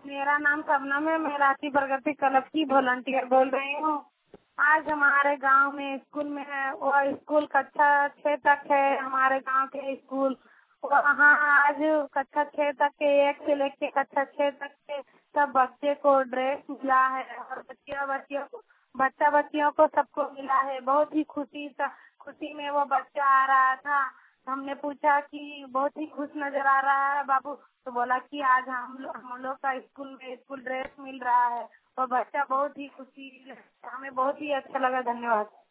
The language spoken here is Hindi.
मेरा नाम शबनम है। मैं रांची प्रगति क्लब की वॉलंटियर बोल रही हूँ। आज हमारे गांव में स्कूल में है, वो स्कूल कक्षा 6 तक है। हमारे गांव के स्कूल वहाँ आज कक्षा 6 तक के 1 से लेकर कक्षा 6 तक के सब बच्चे को ड्रेस मिला है और बच्चा बच्चियों को सबको मिला है। बहुत ही खुशी में वो बच्चा आ रहा था। हमने पूछा कि बहुत ही खुश नजर आ रहा है बाबू, तो बोला कि आज हम लोग का स्कूल में स्कूल ड्रेस मिल रहा है। वो बच्चा बहुत ही खुशी, हमें बहुत ही अच्छा लगा। धन्यवाद।